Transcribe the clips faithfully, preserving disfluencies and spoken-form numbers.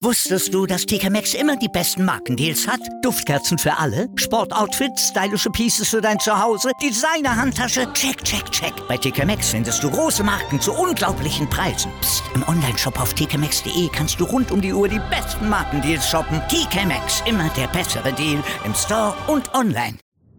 Wusstest du, dass T K Maxx immer die besten Markendeals hat? Duftkerzen für alle, Sportoutfits, stylische Pieces für dein Zuhause, Designer-Handtasche, check, check, check. Bei T K Maxx findest du große Marken zu unglaublichen Preisen. Psst. Im Onlineshop auf t k maxx punkt d e kannst du rund um die Uhr die besten Markendeals shoppen. T K Maxx, immer der bessere Deal im Store und online.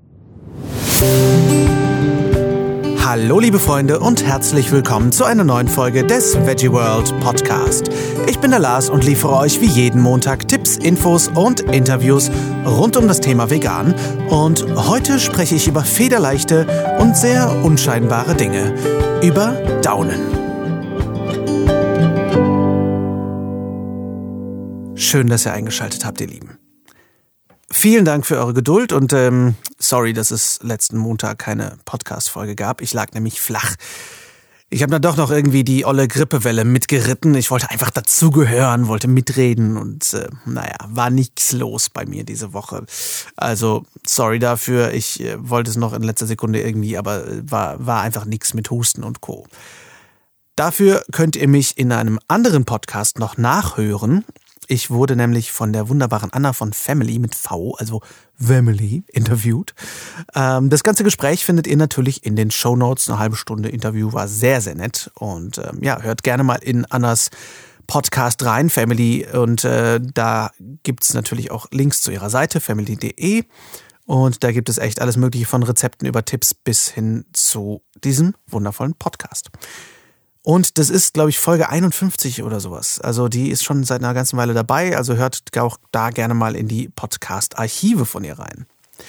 Hallo liebe Freunde und herzlich willkommen zu einer neuen Folge des Veggie World Podcast. Ich bin der Lars und liefere euch wie jeden Montag Tipps, Infos und Interviews rund um das Thema Vegan. Und heute spreche ich über federleichte und sehr unscheinbare Dinge, über Daunen. Schön, dass ihr eingeschaltet habt, ihr Lieben. Vielen Dank für eure Geduld und ähm, sorry, dass es letzten Montag keine Podcast-Folge gab. Ich lag nämlich flach. Ich habe dann doch noch irgendwie die olle Grippewelle mitgeritten. Ich wollte einfach dazugehören, wollte mitreden und äh, naja, war nichts los bei mir diese Woche. Also sorry dafür, ich äh, wollte es noch in letzter Sekunde irgendwie, aber war, war einfach nichts mit Husten und Co. Dafür könnt ihr mich in einem anderen Podcast noch nachhören. Ich wurde nämlich von der wunderbaren Anna von Family mit V, also Family, interviewt. Ähm, das ganze Gespräch findet ihr natürlich in den Shownotes. Eine halbe Stunde Interview war sehr, sehr nett. Und ähm, ja, hört gerne mal in Annas Podcast rein, Family. Und äh, da gibt's natürlich auch Links zu ihrer Seite, family punkt de. Und da gibt es echt alles Mögliche von Rezepten über Tipps bis hin zu diesem wundervollen Podcast. Und das ist, glaube ich, Folge einundfünfzig oder sowas. Also die ist schon seit einer ganzen Weile dabei. Also hört auch da gerne mal in die Podcast-Archive von ihr rein.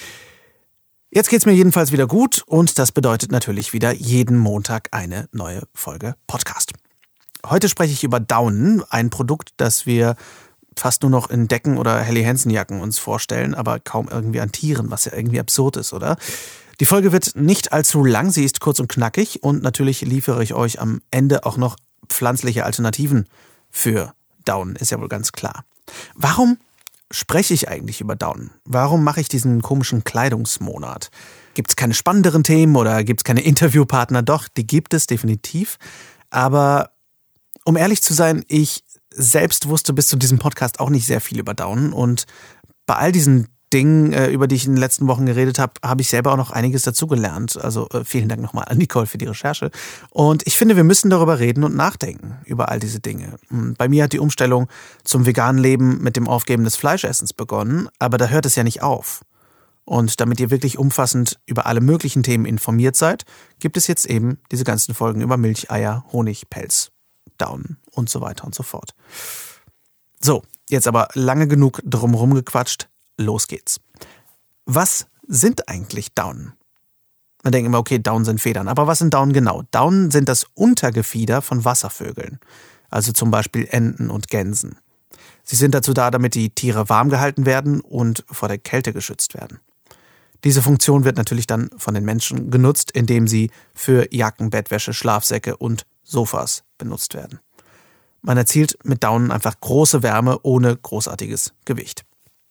Jetzt geht's mir jedenfalls wieder gut und das bedeutet natürlich wieder jeden Montag eine neue Folge Podcast. Heute spreche ich über Daunen, ein Produkt, das wir fast nur noch in Decken oder Helly Hansen Jacken uns vorstellen, aber kaum irgendwie an Tieren, was ja irgendwie absurd ist, oder? Die Folge wird nicht allzu lang, sie ist kurz und knackig und natürlich liefere ich euch am Ende auch noch pflanzliche Alternativen für Daunen, ist ja wohl ganz klar. Warum spreche ich eigentlich über Daunen? Warum mache ich diesen komischen Kleidungsmonat? Gibt es keine spannenderen Themen oder gibt es keine Interviewpartner? Doch, die gibt es definitiv. Aber um ehrlich zu sein, ich selbst wusste bis zu diesem Podcast auch nicht sehr viel über Daunen und bei all diesen Dingen, über die ich in den letzten Wochen geredet habe, habe ich selber auch noch einiges dazugelernt. Also äh, vielen Dank nochmal an Nicole für die Recherche. Und ich finde, wir müssen darüber reden und nachdenken, über all diese Dinge. Bei mir hat die Umstellung zum veganen Leben mit dem Aufgeben des Fleischessens begonnen, aber da hört es ja nicht auf. Und damit ihr wirklich umfassend über alle möglichen Themen informiert seid, gibt es jetzt eben diese ganzen Folgen über Milch, Eier, Honig, Pelz, Daunen und so weiter und so fort. So, jetzt aber lange genug drumherum gequatscht. Los geht's. Was sind eigentlich Daunen? Man denkt immer, okay, Daunen sind Federn. Aber was sind Daunen genau? Daunen sind das Untergefieder von Wasservögeln. Also zum Beispiel Enten und Gänsen. Sie sind dazu da, damit die Tiere warm gehalten werden und vor der Kälte geschützt werden. Diese Funktion wird natürlich dann von den Menschen genutzt, indem sie für Jacken, Bettwäsche, Schlafsäcke und Sofas benutzt werden. Man erzielt mit Daunen einfach große Wärme ohne großartiges Gewicht.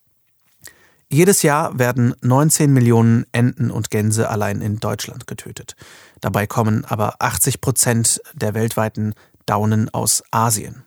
Jedes Jahr werden neunzehn Millionen Enten und Gänse allein in Deutschland getötet. Dabei kommen aber achtzig Prozent der weltweiten Daunen aus Asien.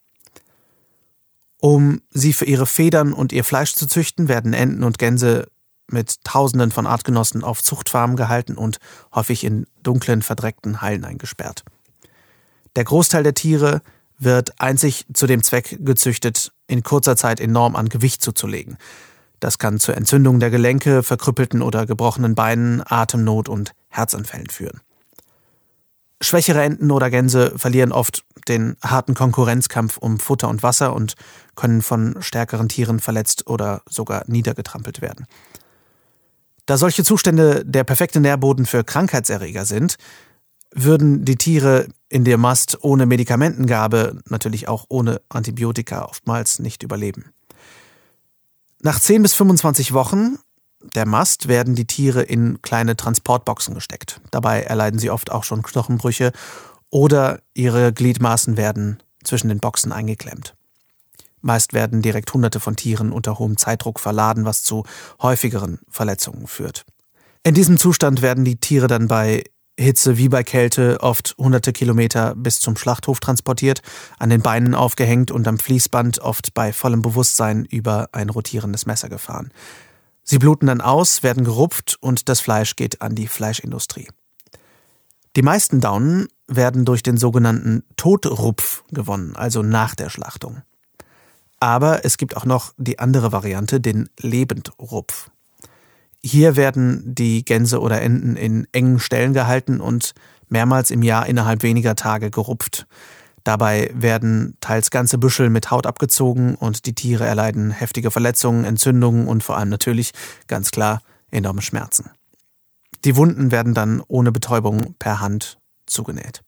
Um sie für ihre Federn und ihr Fleisch zu züchten, werden Enten und Gänse mit Tausenden von Artgenossen auf Zuchtfarmen gehalten und häufig in dunklen, verdreckten Hallen eingesperrt. Der Großteil der Tiere wird einzig zu dem Zweck gezüchtet, in kurzer Zeit enorm an Gewicht zuzulegen. Das kann zur Entzündung der Gelenke, verkrüppelten oder gebrochenen Beinen, Atemnot und Herzanfällen führen. Schwächere Enten oder Gänse verlieren oft den harten Konkurrenzkampf um Futter und Wasser und können von stärkeren Tieren verletzt oder sogar niedergetrampelt werden. Da solche Zustände der perfekte Nährboden für Krankheitserreger sind, würden die Tiere in der Mast ohne Medikamentengabe, natürlich auch ohne Antibiotika, oftmals nicht überleben. Nach zehn bis fünfundzwanzig Wochen der Mast werden die Tiere in kleine Transportboxen gesteckt. Dabei erleiden sie oft auch schon Knochenbrüche oder ihre Gliedmaßen werden zwischen den Boxen eingeklemmt. Meist werden direkt Hunderte von Tieren unter hohem Zeitdruck verladen, was zu häufigeren Verletzungen führt. In diesem Zustand werden die Tiere dann bei Hitze wie bei Kälte oft hunderte Kilometer bis zum Schlachthof transportiert, an den Beinen aufgehängt und am Fließband oft bei vollem Bewusstsein über ein rotierendes Messer gefahren. Sie bluten dann aus, werden gerupft und das Fleisch geht an die Fleischindustrie. Die meisten Daunen werden durch den sogenannten Totrupf gewonnen, also nach der Schlachtung. Aber es gibt auch noch die andere Variante, den Lebendrupf. Hier werden die Gänse oder Enten in engen Ställen gehalten und mehrmals im Jahr innerhalb weniger Tage gerupft. Dabei werden teils ganze Büschel mit Haut abgezogen und die Tiere erleiden heftige Verletzungen, Entzündungen und vor allem natürlich, ganz klar, enorme Schmerzen. Die Wunden werden dann ohne Betäubung per Hand zugenäht.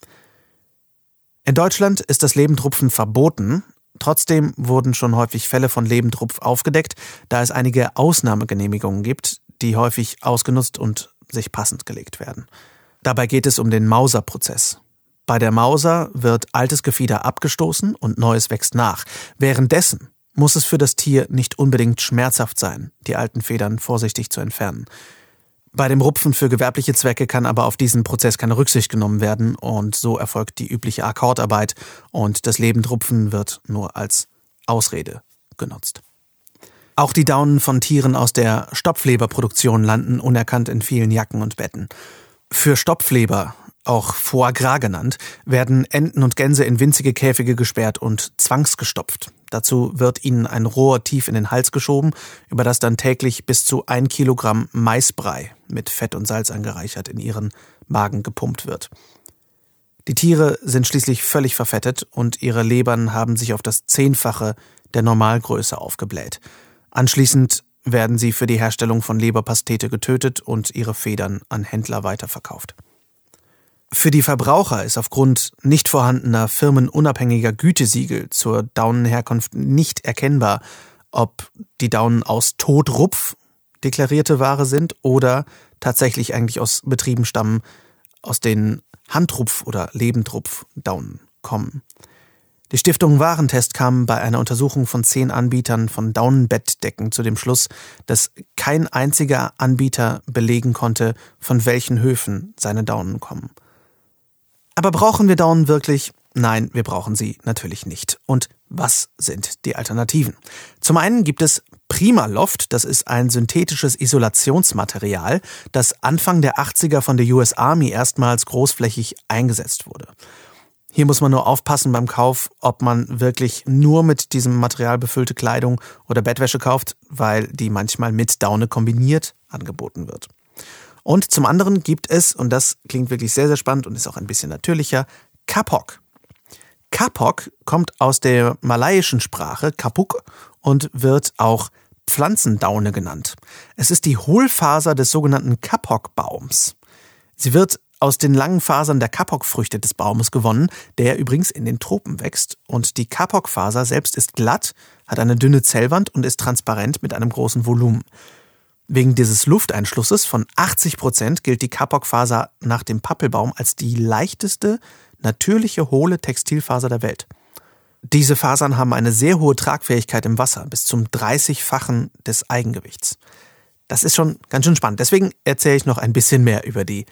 In Deutschland ist das Lebendrupfen verboten. Trotzdem wurden schon häufig Fälle von Lebendrupf aufgedeckt, da es einige Ausnahmegenehmigungen gibt, die häufig ausgenutzt und sich passend gelegt werden. Dabei geht es um den Mauser-Prozess. Bei der Mauser wird altes Gefieder abgestoßen und neues wächst nach. Währenddessen muss es für das Tier nicht unbedingt schmerzhaft sein, die alten Federn vorsichtig zu entfernen. Bei dem Rupfen für gewerbliche Zwecke kann aber auf diesen Prozess keine Rücksicht genommen werden und so erfolgt die übliche Akkordarbeit und das Lebendrupfen wird nur als Ausrede genutzt. Auch die Daunen von Tieren aus der Stopfleberproduktion landen unerkannt in vielen Jacken und Betten. Für Stopfleber, auch Foie Gras genannt, werden Enten und Gänse in winzige Käfige gesperrt und zwangsgestopft. Dazu wird ihnen ein Rohr tief in den Hals geschoben, über das dann täglich bis zu ein Kilogramm Maisbrei mit Fett und Salz angereichert in ihren Magen gepumpt wird. Die Tiere sind schließlich völlig verfettet und ihre Lebern haben sich auf das Zehnfache der Normalgröße aufgebläht. Anschließend werden sie für die Herstellung von Leberpastete getötet und ihre Federn an Händler weiterverkauft. Für die Verbraucher ist aufgrund nicht vorhandener firmenunabhängiger Gütesiegel zur Daunenherkunft nicht erkennbar, ob die Daunen aus Totrupf deklarierte Ware sind oder tatsächlich eigentlich aus Betrieben stammen, aus denen Handrupf- oder Lebendrupf-Daunen kommen. Die Stiftung Warentest kam bei einer Untersuchung von zehn Anbietern von Daunenbettdecken zu dem Schluss, dass kein einziger Anbieter belegen konnte, von welchen Höfen seine Daunen kommen. Aber brauchen wir Daunen wirklich? Nein, wir brauchen sie natürlich nicht. Und was sind die Alternativen? Zum einen gibt es Primaloft, das ist ein synthetisches Isolationsmaterial, das Anfang der achtziger von der U S Army erstmals großflächig eingesetzt wurde. Hier muss man nur aufpassen beim Kauf, ob man wirklich nur mit diesem Material befüllte Kleidung oder Bettwäsche kauft, weil die manchmal mit Daune kombiniert angeboten wird. Und zum anderen gibt es, und das klingt wirklich sehr, sehr spannend und ist auch ein bisschen natürlicher, Kapok. Kapok kommt aus der malaiischen Sprache Kapuk und wird auch Pflanzendaune genannt. Es ist die Hohlfaser des sogenannten Kapok-Baums. Sie wird aus den langen Fasern der Kapok-Früchte des Baumes gewonnen, der übrigens in den Tropen wächst. Und die Kapok-Faser selbst ist glatt, hat eine dünne Zellwand und ist transparent mit einem großen Volumen. Wegen dieses Lufteinschlusses von achtzig Prozent gilt die Kapok-Faser nach dem Pappelbaum als die leichteste, natürliche, hohle Textilfaser der Welt. Diese Fasern haben eine sehr hohe Tragfähigkeit im Wasser, bis zum dreißigfachen des Eigengewichts. Das ist schon ganz schön spannend. Deswegen erzähle ich noch ein bisschen mehr über die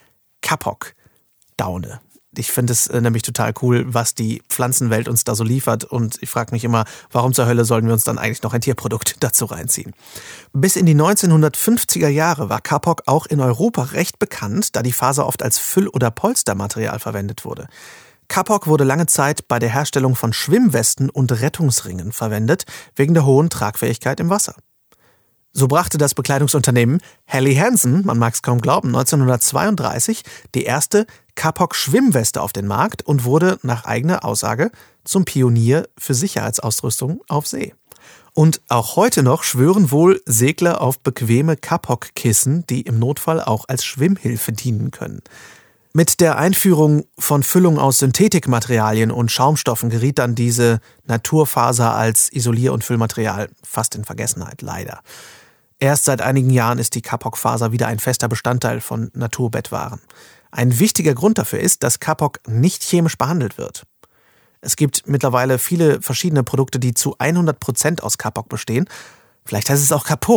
Kapok-Daune. Ich finde es nämlich total cool, was die Pflanzenwelt uns da so liefert und ich frage mich immer, warum zur Hölle sollten wir uns dann eigentlich noch ein Tierprodukt dazu reinziehen? Bis in die neunzehnhundertfünfziger Jahre war Kapok auch in Europa recht bekannt, da die Faser oft als Füll- oder Polstermaterial verwendet wurde. Kapok wurde lange Zeit bei der Herstellung von Schwimmwesten und Rettungsringen verwendet, wegen der hohen Tragfähigkeit im Wasser. So brachte das Bekleidungsunternehmen Helly Hansen, man mag es kaum glauben, neunzehnhundertzweiunddreißig die erste Kapok-Schwimmweste auf den Markt und wurde nach eigener Aussage zum Pionier für Sicherheitsausrüstung auf See. Und auch heute noch schwören wohl Segler auf bequeme Kapok-Kissen, die im Notfall auch als Schwimmhilfe dienen können. Mit der Einführung von Füllung aus Synthetikmaterialien und Schaumstoffen geriet dann diese Naturfaser als Isolier- und Füllmaterial fast in Vergessenheit, leider. Erst seit einigen Jahren ist die Kapok-Faser wieder ein fester Bestandteil von Naturbettwaren. Ein wichtiger Grund dafür ist, dass Kapok nicht chemisch behandelt wird. Es gibt mittlerweile viele verschiedene Produkte, die zu hundert Prozent aus Kapok bestehen. Vielleicht heißt es auch Kapok.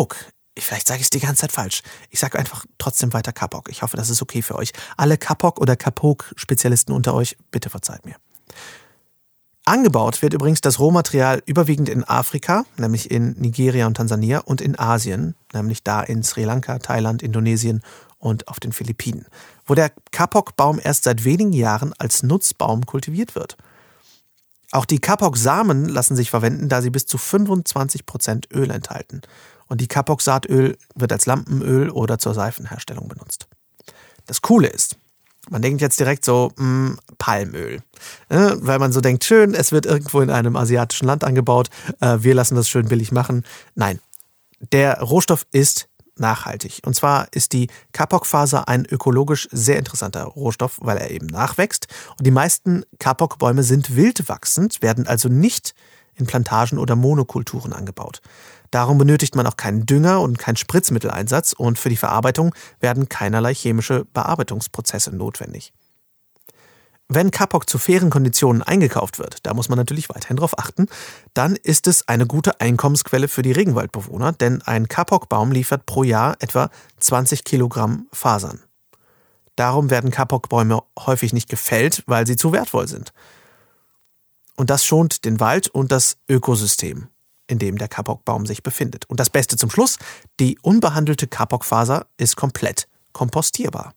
Vielleicht sage ich es die ganze Zeit falsch. Ich sage einfach trotzdem weiter Kapok. Ich hoffe, das ist okay für euch. Alle Kapok- oder Kapok-Spezialisten unter euch, bitte verzeiht mir. Angebaut wird übrigens das Rohmaterial überwiegend in Afrika, nämlich in Nigeria und Tansania, und in Asien, nämlich da in Sri Lanka, Thailand, Indonesien und auf den Philippinen, wo der Kapok-Baum erst seit wenigen Jahren als Nutzbaum kultiviert wird. Auch die Kapok-Samen lassen sich verwenden, da sie bis zu fünfundzwanzig Prozent Öl enthalten. Und die Kapok-Saatöl wird als Lampenöl oder zur Seifenherstellung benutzt. Das Coole ist, man denkt jetzt direkt so, mh, Palmöl. Äh, weil man so denkt, schön, es wird irgendwo in einem asiatischen Land angebaut, äh, wir lassen das schön billig machen. Nein, der Rohstoff ist nachhaltig. Und zwar ist die Kapok-Faser ein ökologisch sehr interessanter Rohstoff, weil er eben nachwächst. Und die meisten Kapok-Bäume sind wild wachsend, werden also nicht in Plantagen oder Monokulturen angebaut. Darum benötigt man auch keinen Dünger und keinen Spritzmitteleinsatz und für die Verarbeitung werden keinerlei chemische Bearbeitungsprozesse notwendig. Wenn Kapok zu fairen Konditionen eingekauft wird, da muss man natürlich weiterhin drauf achten, dann ist es eine gute Einkommensquelle für die Regenwaldbewohner, denn ein Kapok-Baum liefert pro Jahr etwa zwanzig Kilogramm Fasern. Darum werden Kapok-Bäume häufig nicht gefällt, weil sie zu wertvoll sind. Und das schont den Wald und das Ökosystem, in dem der Kapok-Baum sich befindet. Und das Beste zum Schluss, die unbehandelte Kapok-Faser ist komplett kompostierbar.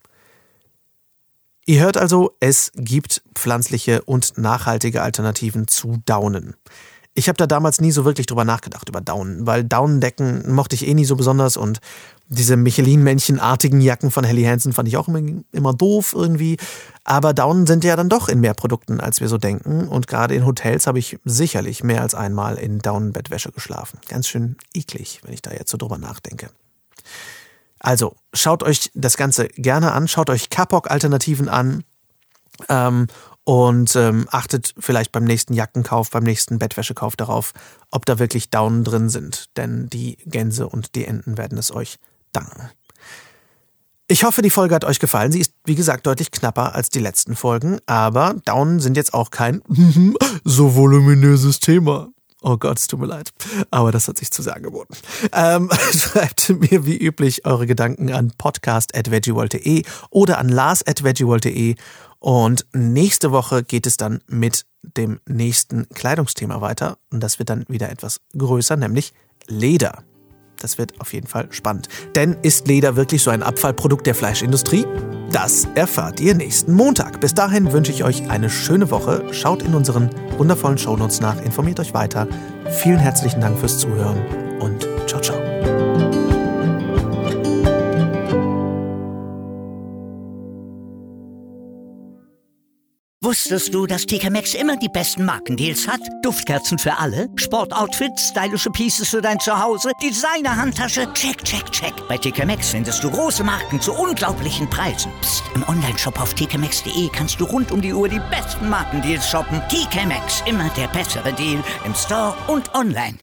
Ihr hört also, es gibt pflanzliche und nachhaltige Alternativen zu Daunen. Ich habe da damals nie so wirklich drüber nachgedacht, über Daunen, weil Daunendecken mochte ich eh nie so besonders und diese Michelin-Männchen-artigen Jacken von Helly Hansen fand ich auch immer, immer doof irgendwie. Aber Daunen sind ja dann doch in mehr Produkten, als wir so denken. Und gerade in Hotels habe ich sicherlich mehr als einmal in Daunenbettwäsche geschlafen. Ganz schön eklig, wenn ich da jetzt so drüber nachdenke. Also, schaut euch das Ganze gerne an, schaut euch Kapok-Alternativen an ähm, und ähm, achtet vielleicht beim nächsten Jackenkauf, beim nächsten Bettwäschekauf darauf, ob da wirklich Daunen drin sind. Denn die Gänse und die Enten werden es euch danken. Ich hoffe, die Folge hat euch gefallen. Sie ist, wie gesagt, deutlich knapper als die letzten Folgen, aber Daunen sind jetzt auch kein so voluminöses Thema. Oh Gott, es tut mir leid. Aber das hat sich zu sehr angeboten. Ähm, schreibt mir wie üblich eure Gedanken an podcast at veggieworld punkt de oder an lars at veggieworld punkt de. Und nächste Woche geht es dann mit dem nächsten Kleidungsthema weiter. Und das wird dann wieder etwas größer, nämlich Leder. Das wird auf jeden Fall spannend. Denn ist Leder wirklich so ein Abfallprodukt der Fleischindustrie? Das erfahrt ihr nächsten Montag. Bis dahin wünsche ich euch eine schöne Woche. Schaut in unseren wundervollen Shownotes nach, informiert euch weiter. Vielen herzlichen Dank fürs Zuhören und ciao, ciao. Wusstest du, dass T K Maxx immer die besten Markendeals hat? Duftkerzen für alle, Sportoutfits, stylische Pieces für dein Zuhause, Designer-Handtasche, check, check, check. Bei T K Maxx findest du große Marken zu unglaublichen Preisen. Psst. Im Onlineshop auf t k maxx punkt de kannst du rund um die Uhr die besten Markendeals shoppen. T K Maxx, immer der bessere Deal im Store und online.